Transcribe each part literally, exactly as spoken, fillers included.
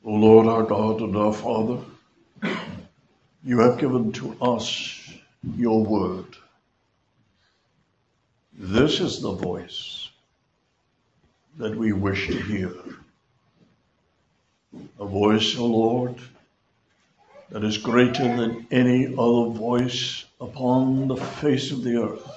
O Lord our God and our Father, you have given to us your word. This is the voice that we wish to hear. A voice, O Lord, that is greater than any other voice upon the face of the earth.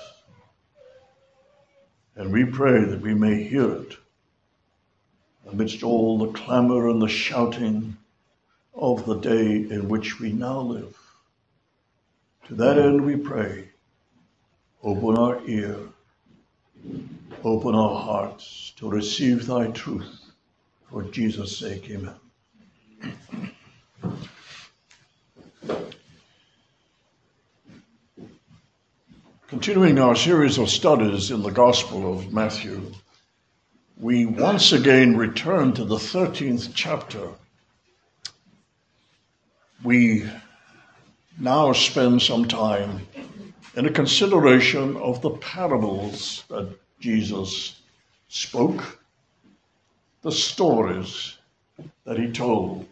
And we pray that we may hear it amidst all the clamor and the shouting of the day in which we now live. To that end we pray, open our ear, open our hearts to receive thy truth. For Jesus' sake, amen. Continuing our series of studies in the Gospel of Matthew, we once again return to the thirteenth chapter. We now spend some time in a consideration of the parables that Jesus spoke, the stories that he told,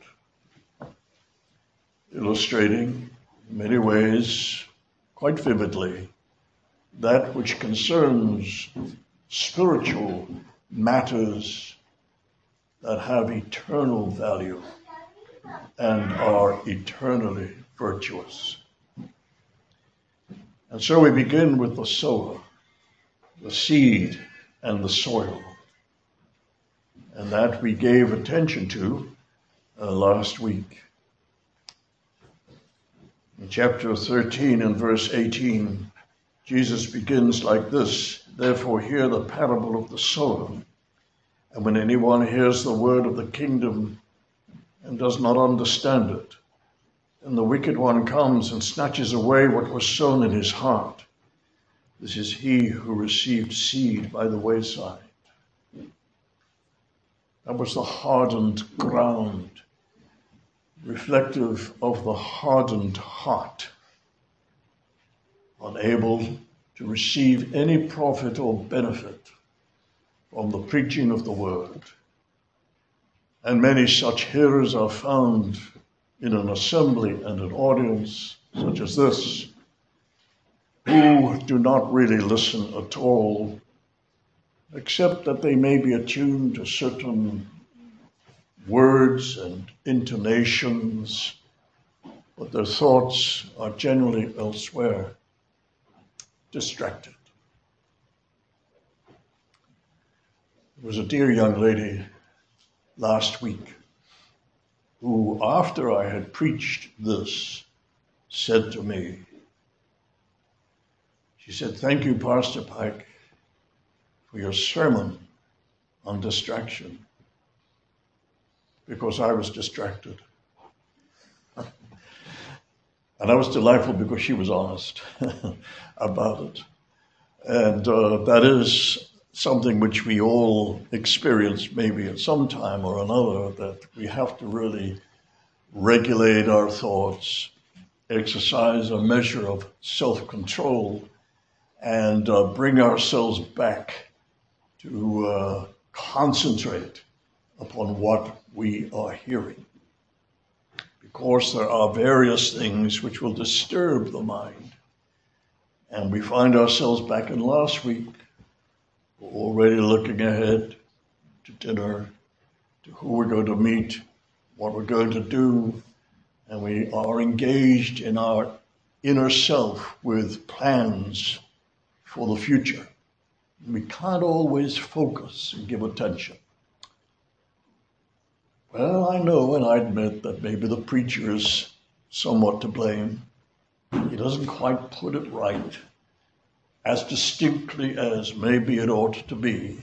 illustrating in many ways, quite vividly, that which concerns spiritual matters that have eternal value and are eternally virtuous. And so we begin with the sower, the seed, and the soil. And that we gave attention to uh, last week. In chapter thirteen and verse eighteen, Jesus begins like this: "Therefore hear the parable of the sower. And when anyone hears the word of the kingdom and does not understand it, and the wicked one comes and snatches away what was sown in his heart. This is he who received seed by the wayside." That was the hardened ground, reflective of the hardened heart, unable to receive any profit or benefit from the preaching of the word. And many such hearers are found in an assembly and an audience such as this, who do not really listen at all, except that they may be attuned to certain words and intonations, but their thoughts are generally elsewhere, distracted. There was a dear young lady last week who, after I had preached this, said to me, she said, "Thank you, Pastor Pike, for your sermon on distraction," because I was distracted. And I was delightful because she was honest about it. And uh, that is something which we all experience maybe at some time or another, that we have to really regulate our thoughts, exercise a measure of self-control, and uh, bring ourselves back to uh, concentrate upon what we are hearing. Because there are various things which will disturb the mind. And we find ourselves back in last week, already looking ahead to dinner, to who we're going to meet, what we're going to do, and we are engaged in our inner self with plans for the future. We can't always focus and give attention. Well, I know and I admit that maybe the preacher is somewhat to blame. He doesn't quite put it right as distinctly as maybe it ought to be.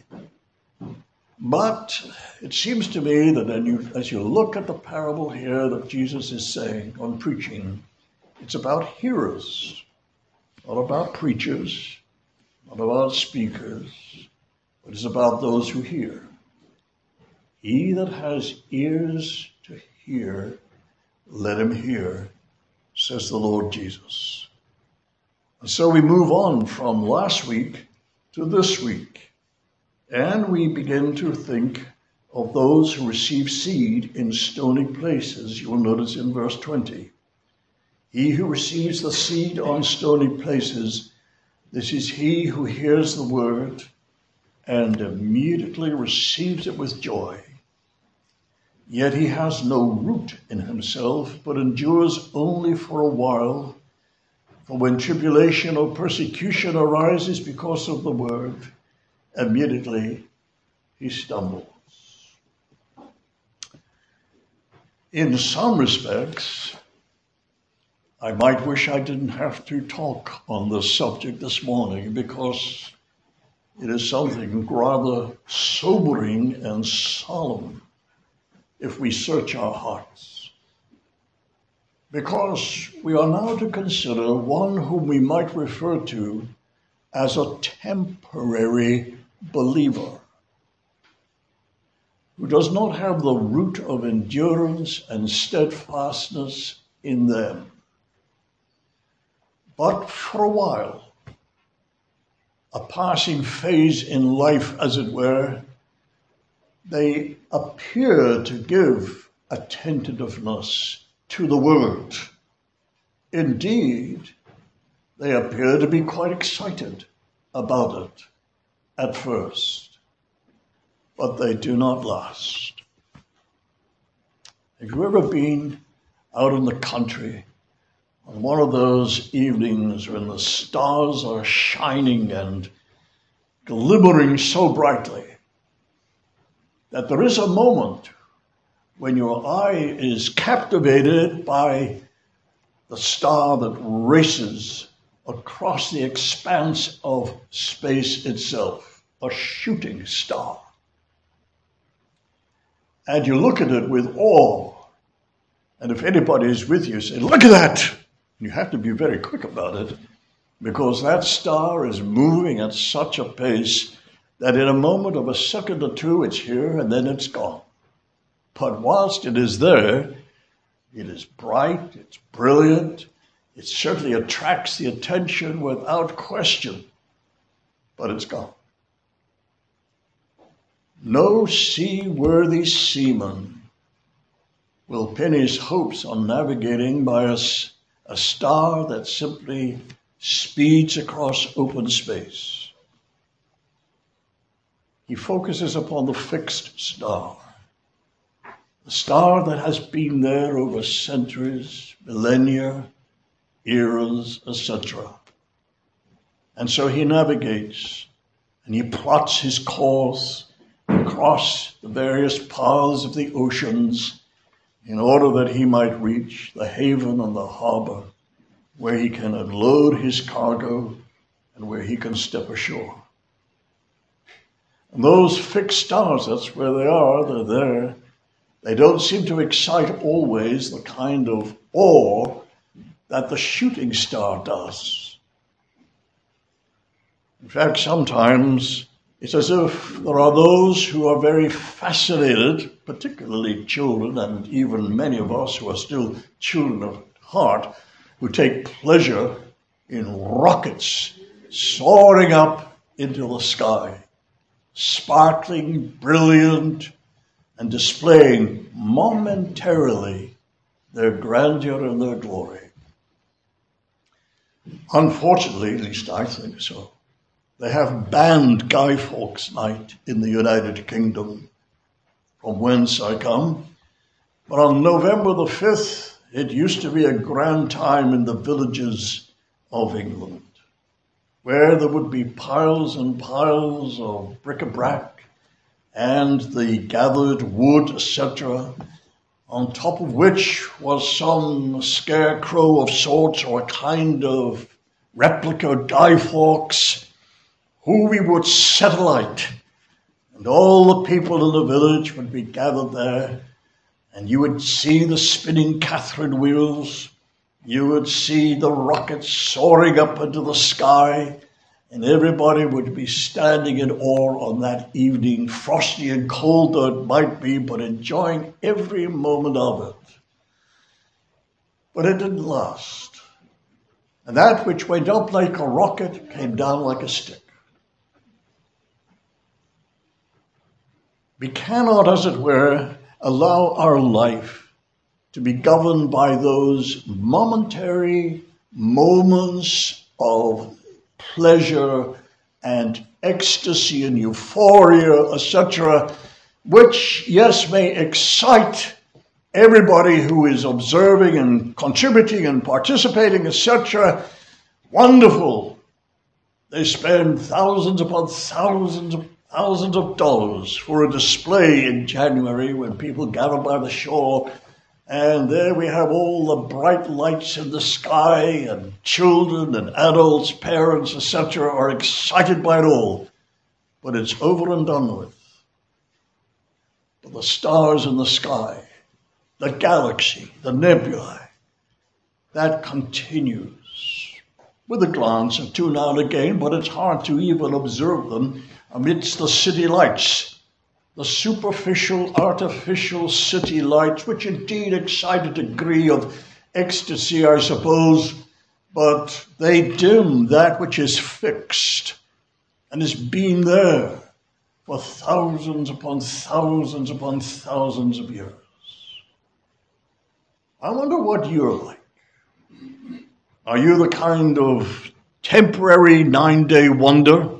But it seems to me that then you, as you look at the parable here that Jesus is saying on preaching, it's about hearers, not about preachers, not about speakers, but it's about those who hear. He that has ears to hear, let him hear, says the Lord Jesus. And so we move on from last week to this week, and we begin to think of those who receive seed in stony places. You will notice in verse twenty. He who receives the seed on stony places, this is he who hears the word and immediately receives it with joy. Yet he has no root in himself, but endures only for a while. For when tribulation or persecution arises because of the word, immediately he stumbles. In some respects, I might wish I didn't have to talk on this subject this morning, because it is something rather sobering and solemn if we search our hearts. Because we are now to consider one whom we might refer to as a temporary believer, who does not have the root of endurance and steadfastness in them. But for a while, a passing phase in life, as it were, they appear to give attentiveness to the word. Indeed, they appear to be quite excited about it at first, but they do not last. Have you ever been out in the country on one of those evenings when the stars are shining and glimmering so brightly that there is a moment when your eye is captivated by the star that races across the expanse of space itself, a shooting star. And you look at it with awe, and if anybody is with you, say, "Look at that!" You have to be very quick about it, because that star is moving at such a pace that in a moment of a second or two, it's here and then it's gone. But whilst it is there, it is bright, it's brilliant, it certainly attracts the attention without question, but it's gone. No seaworthy seaman will pin his hopes on navigating by a, a star that simply speeds across open space. He focuses upon the fixed star, the star that has been there over centuries, millennia, eras, et cetera. And so he navigates and he plots his course across the various paths of the oceans in order that he might reach the haven and the harbor where he can unload his cargo and where he can step ashore. And those fixed stars, that's where they are, they're there. They don't seem to excite always the kind of awe that the shooting star does. In fact, sometimes it's as if there are those who are very fascinated, particularly children, and even many of us who are still children of heart, who take pleasure in rockets soaring up into the sky, sparkling, brilliant, and displaying momentarily their grandeur and their glory. Unfortunately, at least I think so, they have banned Guy Fawkes Night in the United Kingdom, from whence I come. But on November the fifth, it used to be a grand time in the villages of England, where there would be piles and piles of bric-a-brac and the gathered wood, et cetera, on top of which was some scarecrow of sorts or a kind of replica Guy Fawkes, who we would set alight. And all the people in the village would be gathered there, and you would see the spinning Catherine wheels, you would see the rockets soaring up into the sky, and everybody would be standing in awe on that evening, frosty and cold though it might be, but enjoying every moment of it. But it didn't last. And that which went up like a rocket came down like a stick. We cannot, as it were, allow our life to be governed by those momentary moments of pleasure and ecstasy and euphoria, et cetera, which, yes, may excite everybody who is observing and contributing and participating, et cetera. Wonderful. They spend thousands upon thousands of thousands of dollars for a display in January when people gather by the shore, and there we have all the bright lights in the sky, and children and adults, parents, et cetera, are excited by it all. But it's over and done with. But the stars in the sky, the galaxy, the nebulae, that continues. With a glance or two now and again, but it's hard to even observe them amidst the city lights, the superficial, artificial city lights, which indeed excite a degree of ecstasy, I suppose, but they dim that which is fixed and has been there for thousands upon thousands upon thousands of years. I wonder what you're like. Are you the kind of temporary nine-day wonder?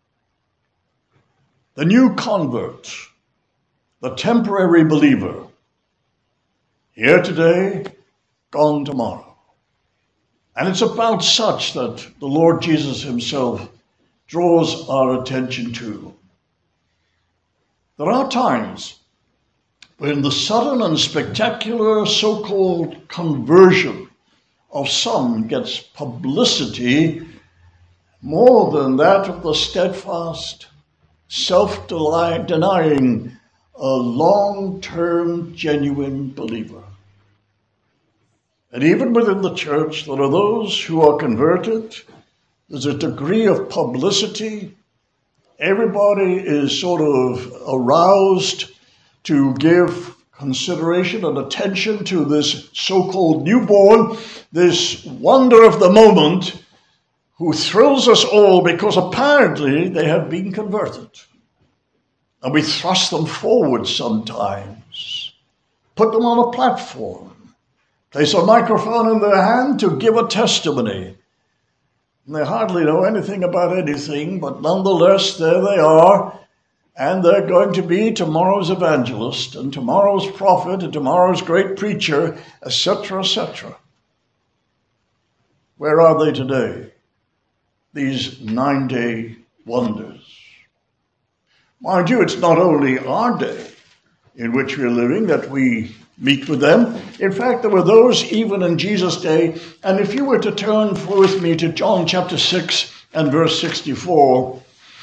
The new convert, the temporary believer, here today, gone tomorrow. And it's about such that the Lord Jesus himself draws our attention to. There are times when the sudden and spectacular so-called conversion of some gets publicity more than that of the steadfast, self-denying, a long-term, genuine believer. And even within the church, there are those who are converted. There's a degree of publicity. Everybody is sort of aroused to give consideration and attention to this so-called newborn, this wonder of the moment, who thrills us all because apparently they have been converted. And we thrust them forward sometimes, put them on a platform, place a microphone in their hand to give a testimony. And they hardly know anything about anything, but nonetheless, there they are. And they're going to be tomorrow's evangelist and tomorrow's prophet and tomorrow's great preacher, et cetera, et cetera. Where are they today? These nine-day wonders. Mind you, it's not only our day in which we're living that we meet with them. In fact, there were those even in Jesus' day. And if you were to turn with me to John chapter six and verse sixty-four,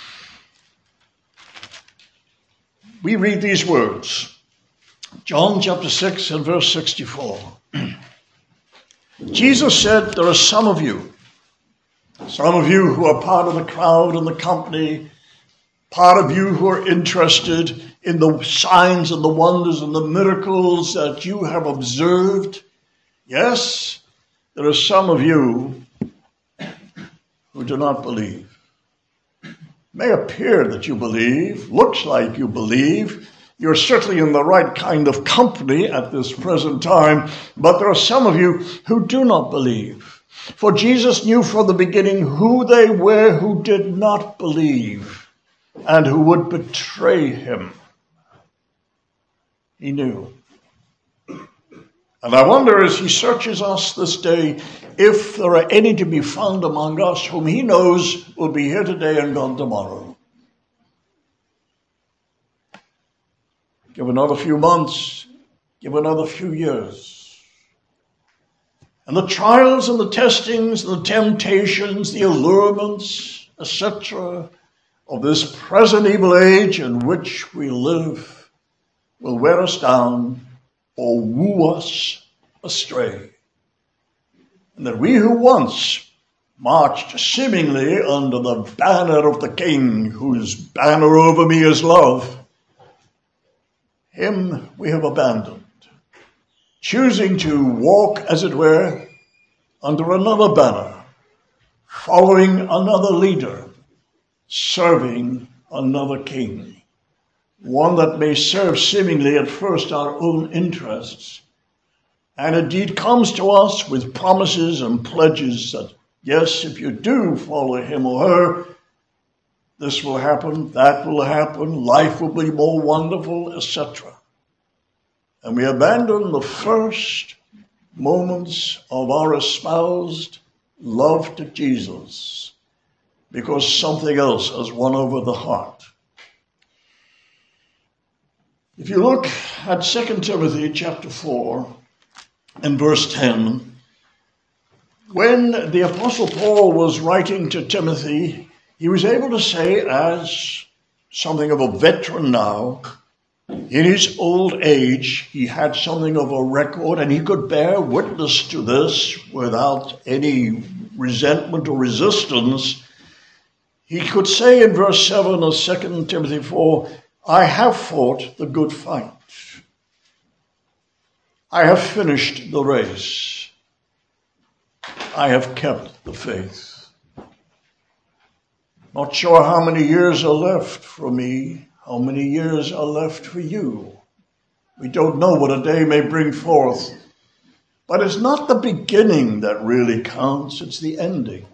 we read these words. John chapter six and verse sixty-four. Jesus said, there are some of you, some of you who are part of the crowd and the company, part of you who are interested in the signs and the wonders and the miracles that you have observed. Yes, there are some of you who do not believe. May appear that you believe, looks like you believe. You're certainly in the right kind of company at this present time, but there are some of you who do not believe. For Jesus knew from the beginning who they were who did not believe and who would betray him. He knew. And I wonder, as he searches us this day, if there are any to be found among us whom he knows will be here today and gone tomorrow. Give another few months, give another few years. And the trials and the testings, the temptations, the allurements, et cetera, of this present evil age in which we live will wear us down or woo us astray. And that we who once marched seemingly under the banner of the King, whose banner over me is love, him we have abandoned, choosing to walk, as it were, under another banner, following another leader, serving another king. one that may serve seemingly at first our own interests, and indeed comes to us with promises and pledges that, yes, if you do follow him or her, this will happen, that will happen, life will be more wonderful, et cetera. And we abandon the first moments of our espoused love to Jesus because something else has won over the heart. If you look at Second Timothy chapter four and verse ten, when the Apostle Paul was writing to Timothy, he was able to say, as something of a veteran now, in his old age, he had something of a record, and he could bear witness to this without any resentment or resistance. He could say in verse seven of Second Timothy four, I have fought the good fight. I have finished the race. I have kept the faith. Not sure how many years are left for me, how many years are left for you. We don't know what a day may bring forth, but it's not the beginning that really counts, it's the ending.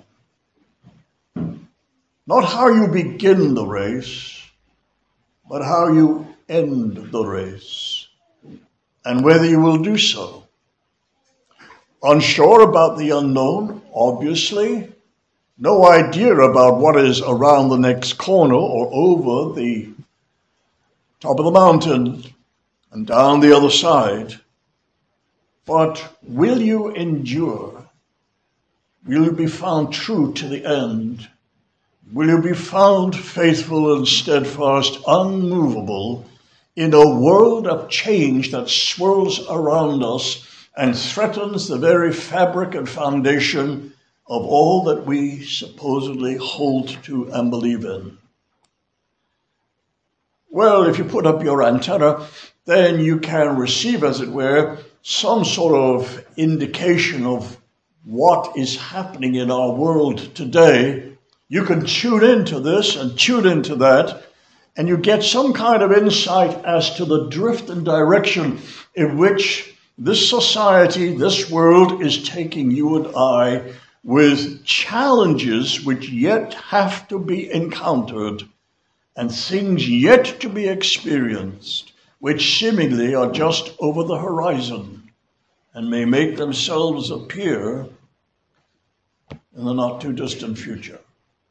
Not how you begin the race, but how you end the race, and whether you will do so. Unsure about the unknown, obviously. No idea about what is around the next corner or over the top of the mountain and down the other side. But will you endure? Will you be found true to the end? Will you be found faithful and steadfast, unmovable, in a world of change that swirls around us and threatens the very fabric and foundation of all that we supposedly hold to and believe in? Well, if you put up your antenna, then you can receive, as it were, some sort of indication of what is happening in our world today. You can tune into this and tune into that, and you get some kind of insight as to the drift and direction in which this society, this world is taking you and I, with challenges which yet have to be encountered and things yet to be experienced, which seemingly are just over the horizon and may make themselves appear in the not too distant future.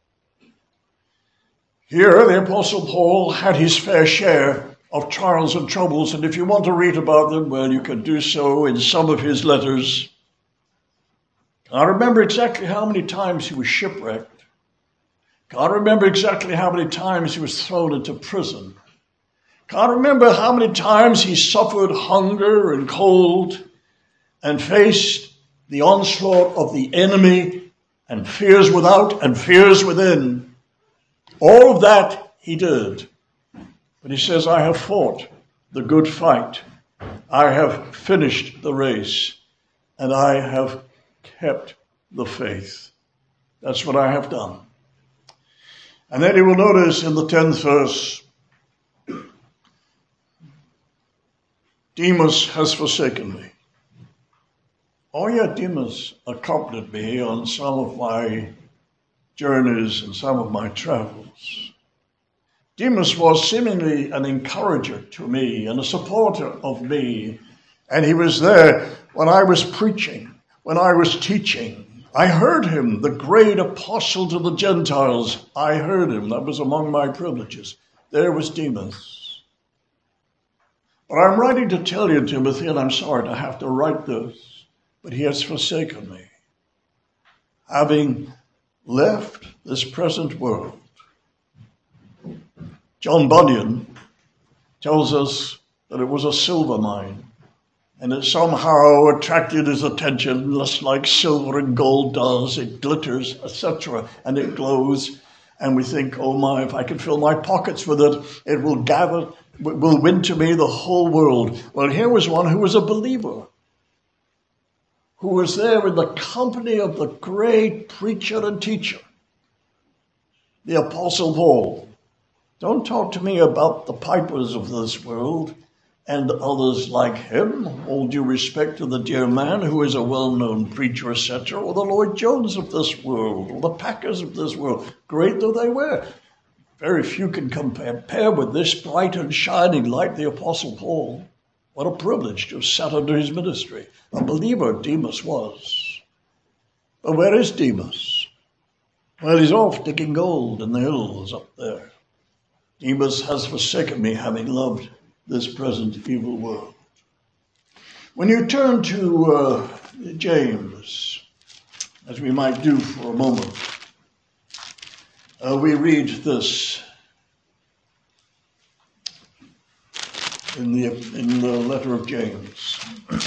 Here, the Apostle Paul had his fair share of trials and troubles, and if you want to read about them, well, you can do so in some of his letters. I remember exactly how many times he was shipwrecked. I remember exactly how many times he was thrown into prison. I remember how many times he suffered hunger and cold and faced the onslaught of the enemy and fears without and fears within. All of that he did. But he says, I have fought the good fight. I have finished the race. And I have kept the faith. That's what I have done. And then you will notice in the tenth verse, Demas has forsaken me. Oh yeah, Demas accompanied me on some of my journeys and some of my travels. Demas was seemingly an encourager to me and a supporter of me. And he was there when I was preaching, when I was teaching. I heard him, the great apostle to the Gentiles. I heard him. That was among my privileges. There was Demas. But I'm writing to tell you, Timothy, and I'm sorry to have to write this, but he has forsaken me, having left this present world. John Bunyan tells us that it was a silver mine, and it somehow attracted his attention, just like silver and gold does. It glitters, et cetera, and it glows. And we think, oh my, if I can fill my pockets with it, it will gather, will win to me the whole world. Well, here was one who was a believer, who was there in the company of the great preacher and teacher, the Apostle Paul. Don't talk to me about the pipers of this world and others like him, all due respect to the dear man who is a well-known preacher, et cetera, or the Lloyd Jones of this world, or the Packers of this world, great though they were. Very few can compare with this bright and shining light, the Apostle Paul. What a privilege to have sat under his ministry. A believer Demas was. But where is Demas? Well, he's off digging gold in the hills up there. Demas has forsaken me, having loved this present evil world. When you turn to uh, James, as we might do for a moment, uh, we read this in the in the letter of James.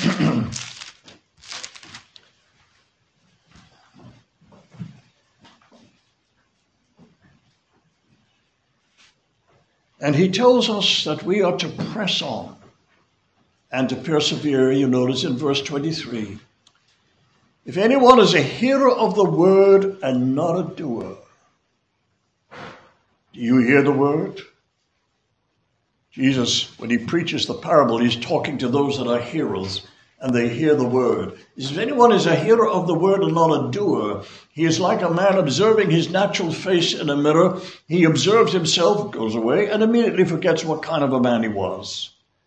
And he tells us that we are to press on and to persevere. You notice in verse twenty-three, if anyone is a hearer of the word and not a doer. Do you hear the word? Jesus, when he preaches the parable, he's talking to those that are hearers, and they hear the word. If anyone is a hearer of the word and not a doer, he is like a man observing his natural face in a mirror. He observes himself, goes away, and immediately forgets what kind of a man he was.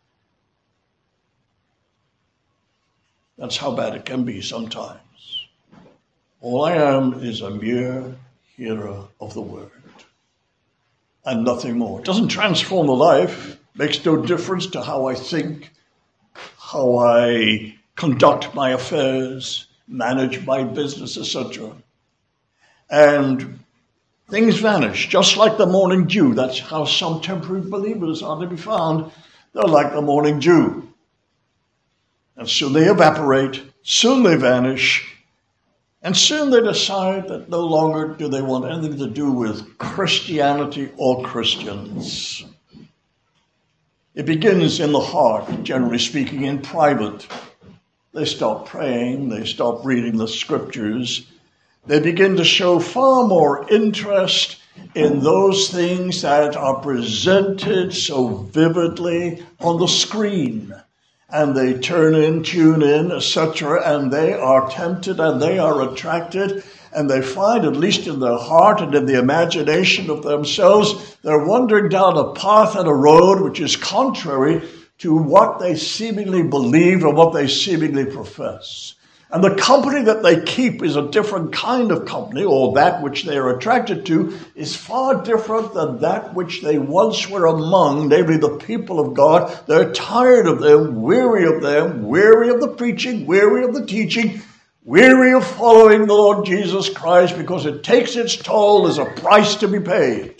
That's how bad it can be sometimes. All I am is a mere hearer of the word, and nothing more. It doesn't transform the life, makes no difference to how I think, how I conduct my affairs, manage my business, et cetera. And things vanish, just like the morning dew. That's how some temporary believers are to be found. They're like the morning dew. And soon they evaporate, soon they vanish, and soon they decide that no longer do they want anything to do with Christianity or Christians. It begins in the heart, generally speaking, in private. They stop praying, they stop reading the scriptures. They begin to show far more interest in those things that are presented so vividly on the screen. And they turn in, tune in, et cetera, and they are tempted and they are attracted, and they find, at least in their heart and in the imagination of themselves, they're wandering down a path and a road which is contrary to what they seemingly believe or what they seemingly profess. And the company that they keep is a different kind of company, or that which they are attracted to is far different than that which they once were among, namely the people of God. They're tired of them, weary of them, weary of the preaching, weary of the teaching, weary of following the Lord Jesus Christ, because it takes its toll as a price to be paid.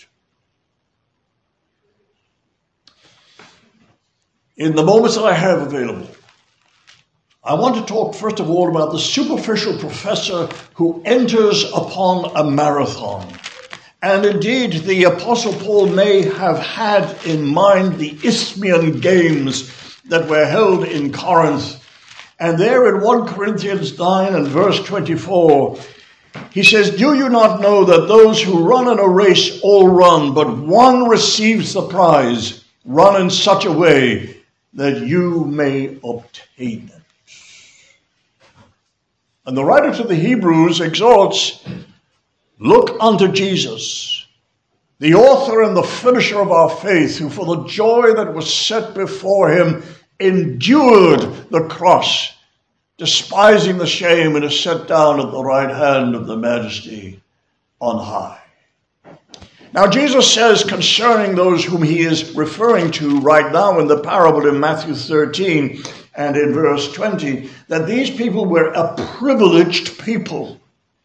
In the moments that I have available, I want to talk first of all about the superficial professor who enters upon a marathon. And indeed, the Apostle Paul may have had in mind the Isthmian Games that were held in Corinth. And there in First Corinthians nine and verse twenty-four, he says, "Do you not know that those who run in a race all run, but one receives the prize? Run in such a way that you may obtain it." And the writer to the Hebrews exhorts, look unto Jesus, the author and the finisher of our faith, who for the joy that was set before him endured the cross, despising the shame, and is set down at the right hand of the Majesty on high. Now Jesus says concerning those whom he is referring to right now in the parable in Matthew thirteen, and in verse twenty, that these people were a privileged people.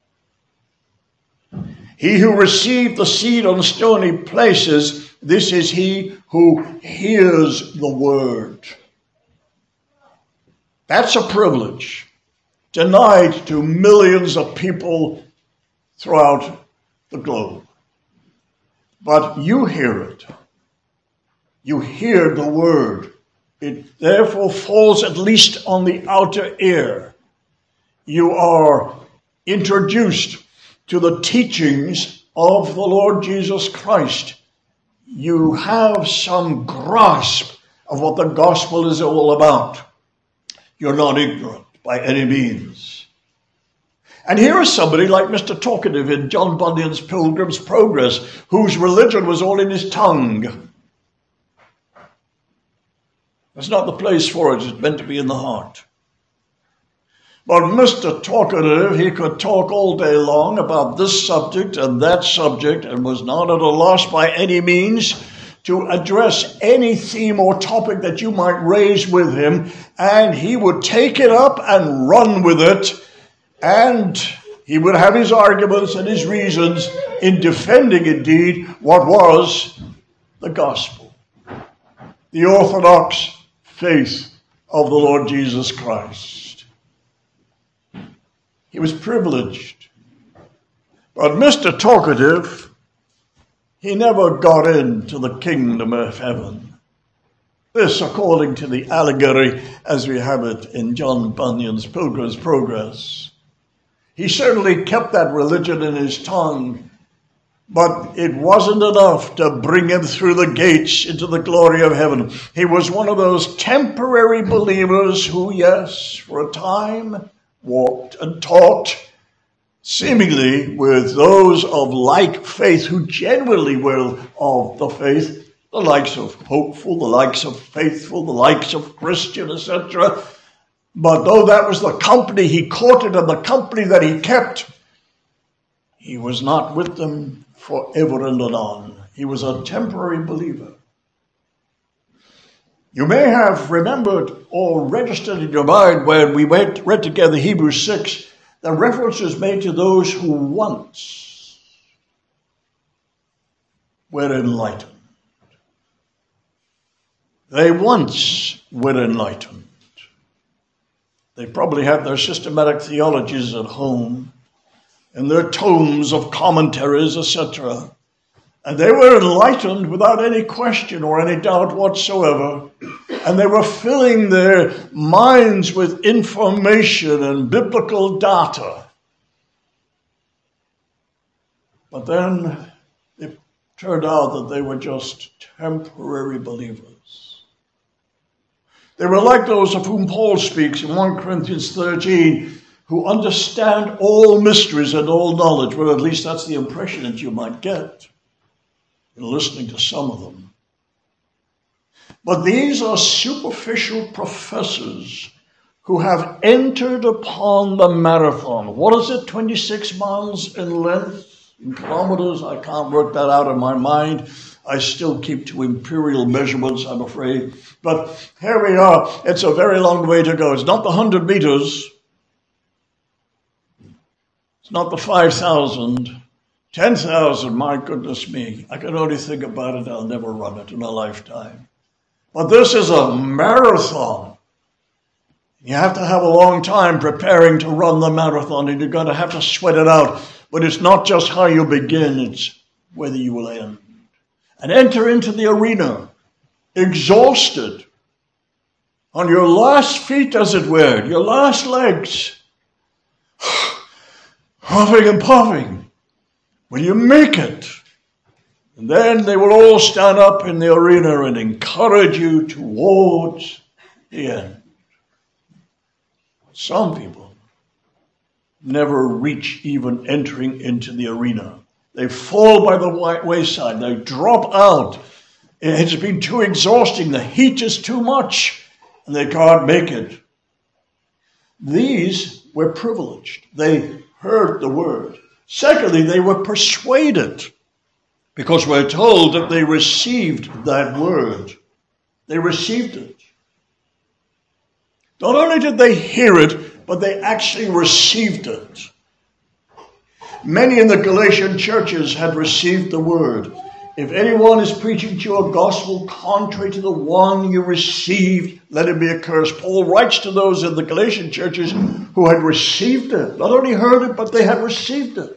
He who received the seed on stony places, this is he who hears the word. That's a privilege denied to millions of people throughout the globe. But you hear it. You hear the word. It therefore falls at least on the outer ear. You are introduced to the teachings of the Lord Jesus Christ. you have some grasp of what the gospel is all about. You're not ignorant by any means. And here is somebody like Mister Talkative in John Bunyan's Pilgrim's Progress, whose religion was all in his tongue. That's not the place for it. It's meant to be in the heart. But Mister Talkative, he could talk all day long about this subject and that subject and was not at a loss by any means to address any theme or topic that you might raise with him. And he would take it up and run with it. And he would have his arguments and his reasons in defending, indeed, what was the gospel, the orthodox faith of the Lord Jesus Christ. He was privileged. But Mister Talkative, he never got into the kingdom of heaven. This, according to the allegory as we have it in John Bunyan's Pilgrim's Progress. He certainly kept that religion in his tongue, but it wasn't enough to bring him through the gates into the glory of heaven. He was one of those temporary believers who, yes, for a time, walked and talked, seemingly with those of like faith who genuinely were of the faith, the likes of Hopeful, the likes of Faithful, the likes of Christian, et cetera. But though that was the company he courted and the company that he kept, he was not with them forever and anon. He was a temporary believer. You may have remembered or registered in your mind when we went, read together Hebrews six, the reference is made to those who once were enlightened. They once were enlightened. They probably have their systematic theologies at home and their tomes of commentaries, et cetera. And they were enlightened without any question or any doubt whatsoever. And they were filling their minds with information and biblical data. But then it turned out that they were just temporary believers. They were like those of whom Paul speaks in First Corinthians thirteen, who understand all mysteries and all knowledge. Well, at least that's the impression that you might get in listening to some of them. But these are superficial professors who have entered upon the marathon. What is it, twenty-six miles in length? In kilometers? I can't work that out in my mind. I still keep to imperial measurements, I'm afraid. But here we are. It's a very long way to go. It's not the one hundred meters. It's not the five thousand. ten thousand, my goodness me. I can only think about it. I'll never run it in a lifetime. But this is a marathon. You have to have a long time preparing to run the marathon, and you're going to have to sweat it out. But it's not just how you begin, it's whether you will end. And enter into the arena, exhausted, on your last feet, as it were, your last legs, huffing and puffing. Will you make it? And then they will all stand up in the arena and encourage you towards the end. Some people never reach even entering into the arena. They fall by the wayside. They drop out. It's been too exhausting. The heat is too much, and they can't make it. These were privileged. They heard the word. Secondly, they were persuaded, because we're told that they received that word. They received it. Not only did they hear it, but they actually received it. Many in the Galatian churches had received the word. If anyone is preaching to you a gospel contrary to the one you received, let him be accursed. Paul writes to those in the Galatian churches who had received it. Not only heard it, but they had received it.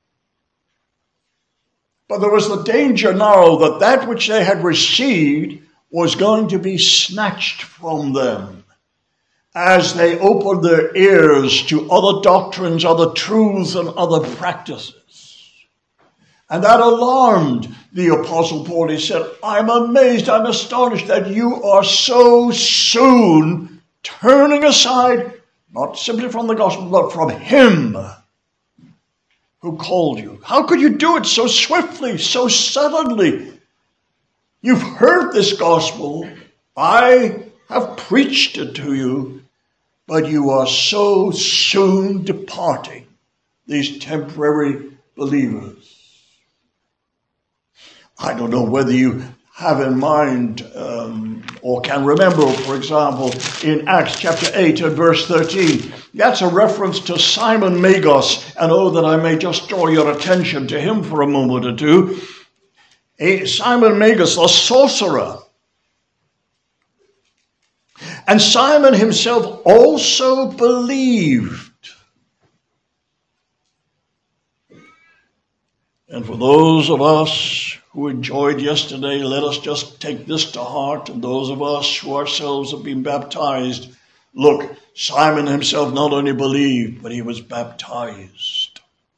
But there was the danger now that that which they had received was going to be snatched from them as they opened their ears to other doctrines, other truths, and other practices. And that alarmed the Apostle Paul. He said, I'm amazed, I'm astonished that you are so soon turning aside, not simply from the gospel, but from him who called you. How could you do it so swiftly, so suddenly? You've heard this gospel. I have preached it to you, but you are so soon departing, these temporary believers. I don't know whether you have in mind um, or can remember, for example, in Acts chapter eight and verse thirteen. That's a reference to Simon Magos. And oh, that I may just draw your attention to him for a moment or two. A, Simon Magos, the sorcerer. And Simon himself also believed. And for those of us who enjoyed yesterday, let us just take this to heart. And those of us who ourselves have been baptized, look, Simon himself not only believed, but he was baptized.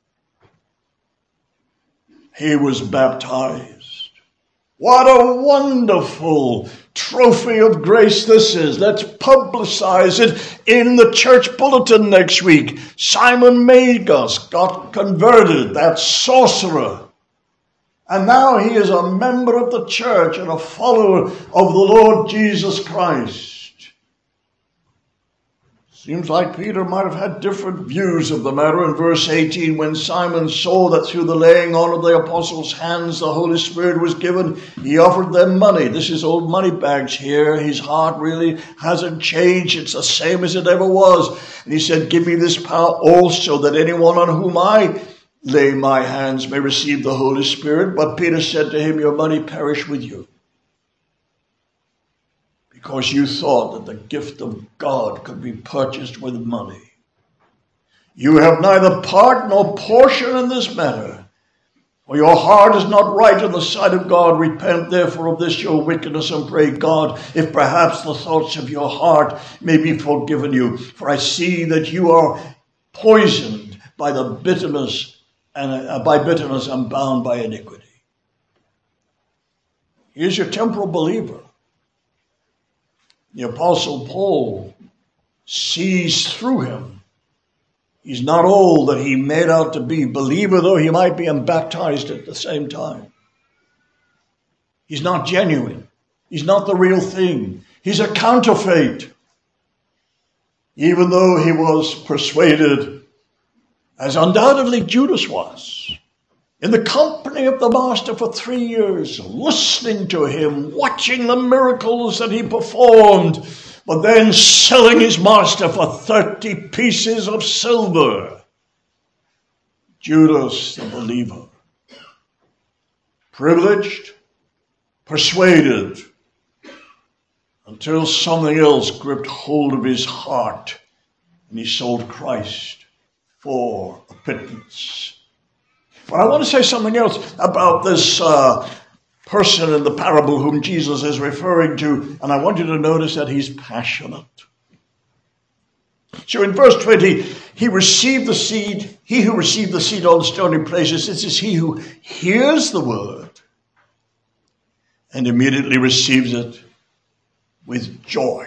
He was baptized. What a wonderful trophy of grace this is. Let's publicize it in the church bulletin next week. Simon Magos got converted, that sorcerer. And now he is a member of the church and a follower of the Lord Jesus Christ. Seems like Peter might have had different views of the matter in verse eighteen. When Simon saw that through the laying on of the apostles' hands the Holy Spirit was given, he offered them money. This is old money bags here. His heart really hasn't changed. It's the same as it ever was. And he said, give me this power also, that anyone on whom I lay my hands may receive the Holy Spirit. But Peter said to him, your money perish with you, because you thought that the gift of God could be purchased with money. You have neither part nor portion in this matter, for your heart is not right in the sight of God. Repent therefore of this your wickedness, and pray God, if perhaps the thoughts of your heart may be forgiven you. For I see that you are poisoned by the bitterness and uh, by bitterness and bound by iniquity. Here's your temporal believer. The Apostle Paul sees through him. He's not all that he made out to be, believer though he might be, and baptized at the same time. He's not genuine. He's not the real thing. He's a counterfeit. Even though he was persuaded, as undoubtedly Judas was, in the company of the Master for three years, listening to him, watching the miracles that he performed, but then selling his Master for thirty pieces of silver. Judas, the believer, privileged, persuaded, until something else gripped hold of his heart, and he sold Christ for a pittance. But I want to say something else about this uh, person in the parable whom Jesus is referring to, and I want you to notice that he's passionate. So in verse twenty, he received the seed, he who received the seed on stony places, this is he who hears the word and immediately receives it with joy.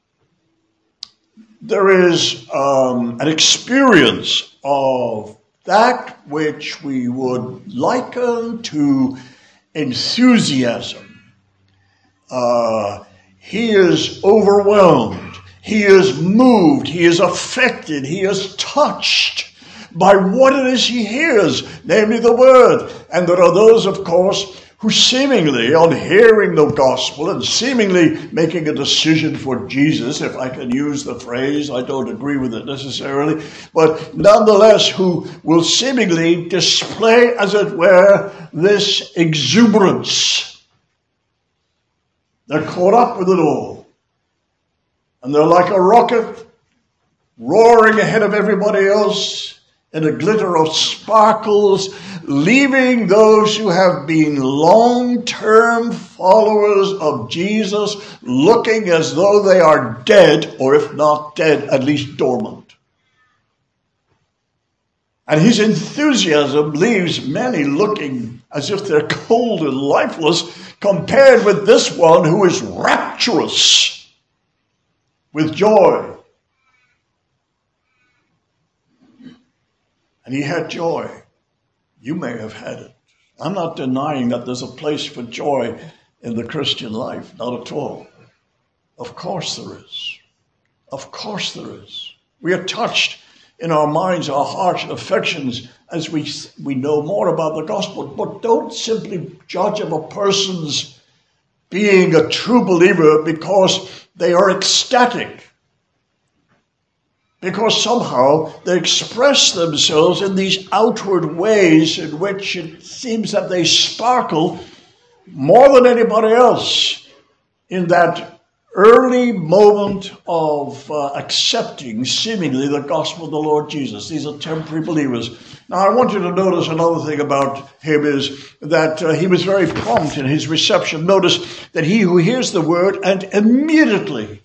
There is um, an experience of that which we would liken to enthusiasm. Uh, he is overwhelmed. He is moved. He is affected. He is touched by what it is he hears, namely the word. And there are those, of course, who seemingly, on hearing the gospel and seemingly making a decision for Jesus, if I can use the phrase, I don't agree with it necessarily, but nonetheless who will seemingly display, as it were, this exuberance. They're caught up with it all. And they're like a rocket roaring ahead of everybody else in a glitter of sparkles, leaving those who have been long-term followers of Jesus looking as though they are dead, or if not dead, at least dormant. And his enthusiasm leaves many looking as if they're cold and lifeless compared with this one who is rapturous with joy. And he had joy. You may have had it. I'm not denying that there's a place for joy in the Christian life, not at all. Of course there is. Of course there is. We are touched in our minds, our hearts, and affections as we, we know more about the gospel. But don't simply judge of a person's being a true believer because they are ecstatic. Because somehow they express themselves in these outward ways in which it seems that they sparkle more than anybody else in that early moment of uh, accepting seemingly the gospel of the Lord Jesus. These are temporary believers. Now I want you to notice another thing about him is that uh, he was very prompt in his reception. Notice that he who hears the word and immediately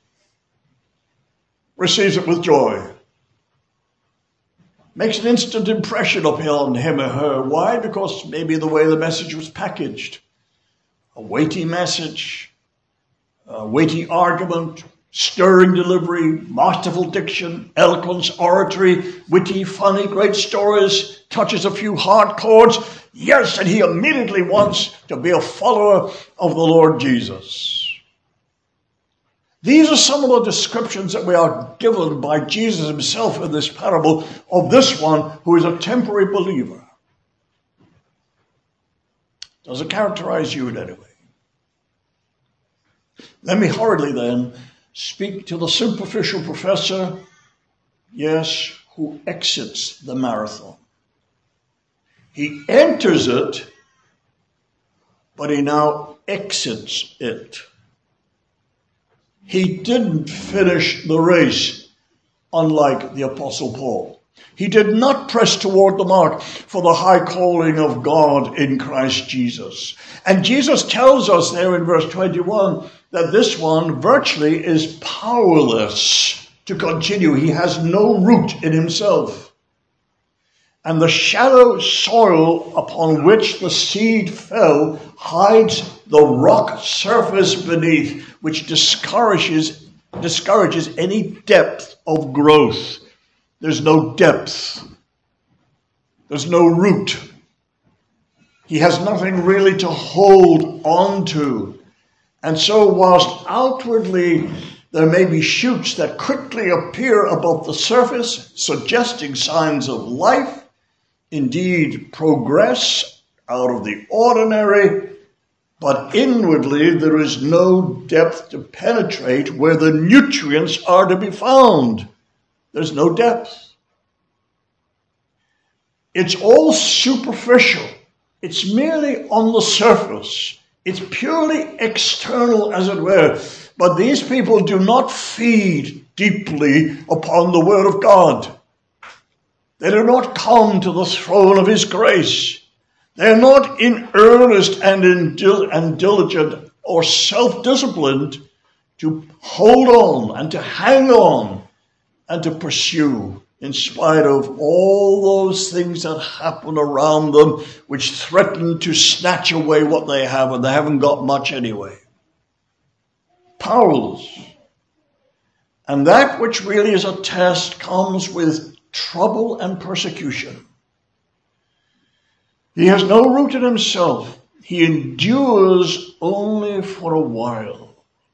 receives it with joy. Makes an instant impression upon him or her. Why? Because maybe the way the message was packaged. A weighty message, a weighty argument, stirring delivery, masterful diction, eloquence, oratory, witty, funny, great stories, touches a few heart chords. Yes, and he immediately wants to be a follower of the Lord Jesus. These are some of the descriptions that we are given by Jesus himself in this parable of this one who is a temporary believer. Does it characterize you in any way? Let me hurriedly then speak to the superficial professor, yes, who exits the marathon. He enters it, but he now exits it. He didn't finish the race, unlike the Apostle Paul. He did not press toward the mark for the high calling of God in Christ Jesus. And Jesus tells us there in verse twenty-one that this one virtually is powerless to continue. He has no root in himself. And the shallow soil upon which the seed fell hides the rock surface beneath, which discourages, discourages any depth of growth. There's no depth. There's no root. He has nothing really to hold on to. And so whilst outwardly there may be shoots that quickly appear above the surface, suggesting signs of life, indeed progress out of the ordinary, but inwardly there is no depth to penetrate where the nutrients are to be found. There's no depth. It's all superficial. It's merely on the surface. It's purely external, as it were. But these people do not feed deeply upon the word of God. They do not come to the throne of his grace. They're not in earnest and, in dil- and diligent or self-disciplined to hold on and to hang on and to pursue in spite of all those things that happen around them which threaten to snatch away what they have, and they haven't got much anyway. Powerless. And that which really is a test comes with trouble and persecution. He has no root in himself. He endures only for a while.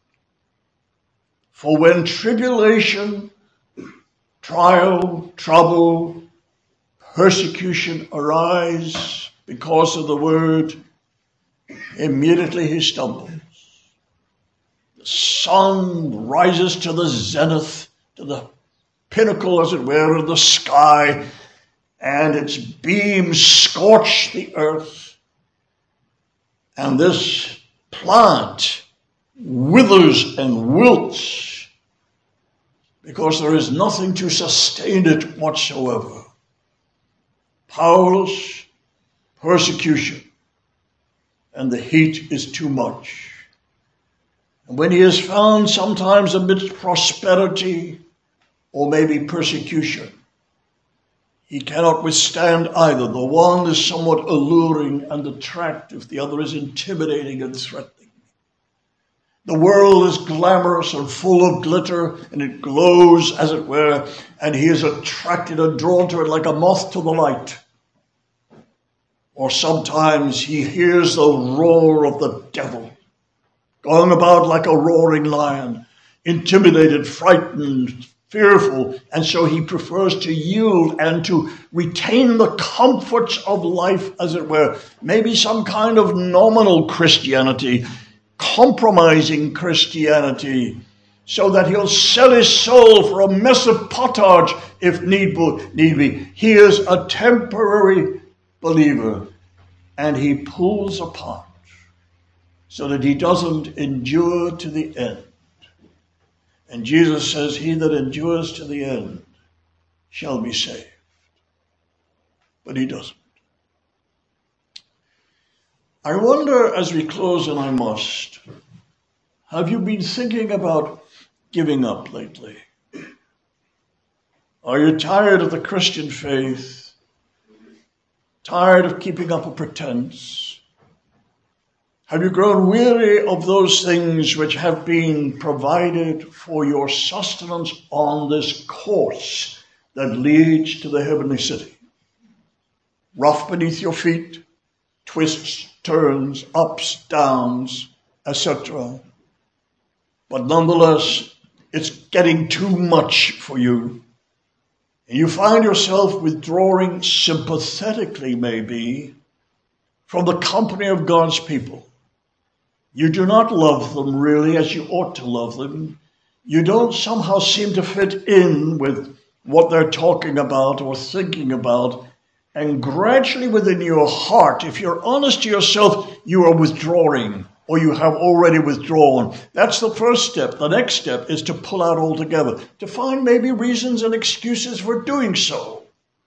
For when tribulation, trial, trouble, persecution arise because of the word, immediately he stumbles. The sun rises to the zenith, to the pinnacle, as it were, of the sky, and its beams scorch the earth. And this plant withers and wilts because there is nothing to sustain it whatsoever. Powerless, persecution, and the heat is too much. And when he is found sometimes amidst prosperity or maybe persecution, He cannot withstand either. The one is somewhat alluring and attractive. The other is intimidating and threatening. The world is glamorous and full of glitter, and it glows, as it were, and he is attracted and drawn to it like a moth to the light. Or sometimes he hears the roar of the devil, going about like a roaring lion, intimidated, frightened, fearful, and so he prefers to yield and to retain the comforts of life, as it were. Maybe some kind of nominal Christianity, compromising Christianity, so that he'll sell his soul for a mess of pottage if need be. He is a temporary believer, and he pulls apart so that he doesn't endure to the end. And Jesus says, he that endures to the end shall be saved. But he doesn't. I wonder, as we close, and I must, have you been thinking about giving up lately? Are you tired of the Christian faith? Tired of keeping up a pretense? Have you grown weary of those things which have been provided for your sustenance on this course that leads to the heavenly city? Rough beneath your feet, twists, turns, ups, downs, et cetera. But nonetheless, it's getting too much for you. And you find yourself withdrawing sympathetically, maybe, from the company of God's people. You do not love them really as you ought to love them. You don't somehow seem to fit in with what they're talking about or thinking about. And gradually within your heart, if you're honest to yourself, you are withdrawing, or you have already withdrawn. That's the first step. The next step is to pull out altogether, to find maybe reasons and excuses for doing so.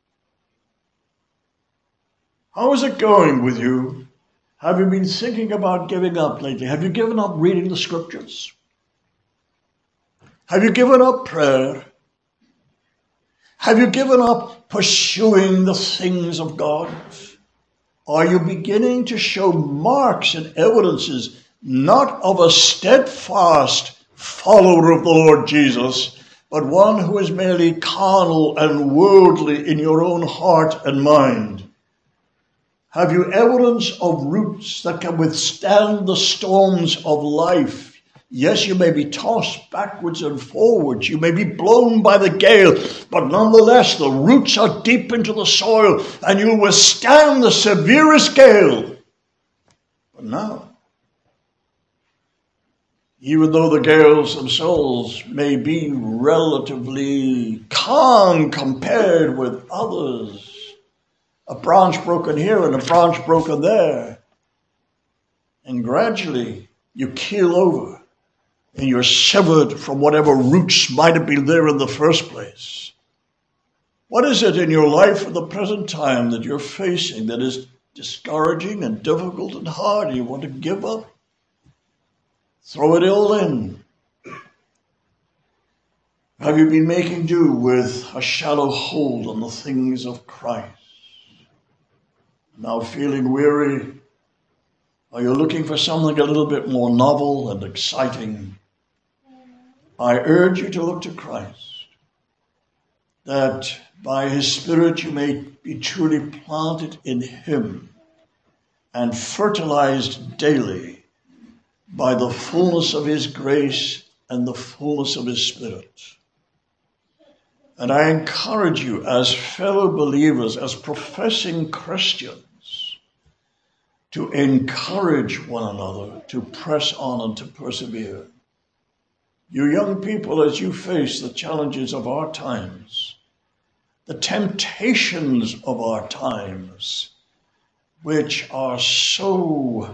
How is it going with you? Have you been thinking about giving up lately? Have you given up reading the scriptures? Have you given up prayer? Have you given up pursuing the things of God? Are you beginning to show marks and evidences not of a steadfast follower of the Lord Jesus, but one who is merely carnal and worldly in your own heart and mind? Have you evidence of roots that can withstand the storms of life? Yes, you may be tossed backwards and forwards. You may be blown by the gale, but nonetheless, the roots are deep into the soil, and you'll withstand the severest gale. But now, even though the gales themselves may be relatively calm compared with others, a branch broken here and a branch broken there, and gradually you keel over and you're severed from whatever roots might have been there in the first place. What is it in your life at the present time that you're facing that is discouraging and difficult and hard? You want to give up? Throw it all in. Have you been making do with a shallow hold on the things of Christ? Now feeling weary? Are you looking for something a little bit more novel and exciting? I urge you to look to Christ, that by his Spirit you may be truly planted in him and fertilized daily by the fullness of his grace and the fullness of his Spirit. And I encourage you as fellow believers, as professing Christians, to encourage one another, to press on and to persevere. You young people, as you face the challenges of our times, the temptations of our times, which are so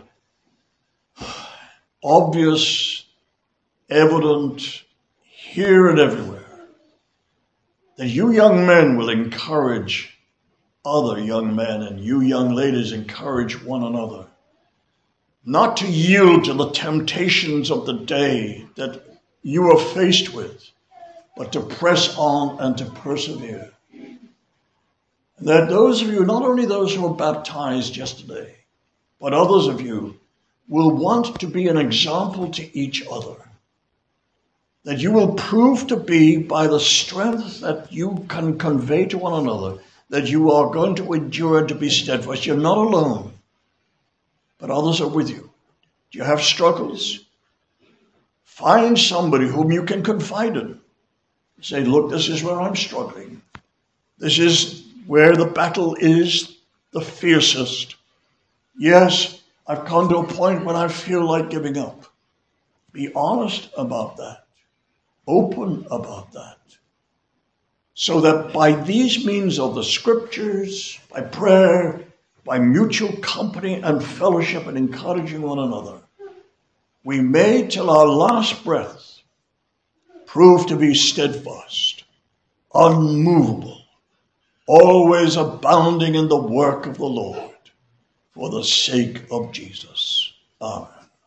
obvious, evident, here and everywhere, that you young men will encourage other young men, and you young ladies encourage one another not to yield to the temptations of the day that you are faced with, but to press on and to persevere. that those of you, not only those who were baptized yesterday, but others of you, will want to be an example to each other. That you will prove to be, by the strength that you can convey to one another, that you are going to endure and to be steadfast. You're not alone, but others are with you. Do you have struggles? Find somebody whom you can confide in. Say, look, this is where I'm struggling. This is where the battle is the fiercest. Yes, I've come to a point when I feel like giving up. Be honest about that. Open about that. So that by these means of the scriptures, by prayer, by mutual company and fellowship and encouraging one another, we may till our last breath prove to be steadfast, unmovable, always abounding in the work of the Lord for the sake of Jesus. Amen.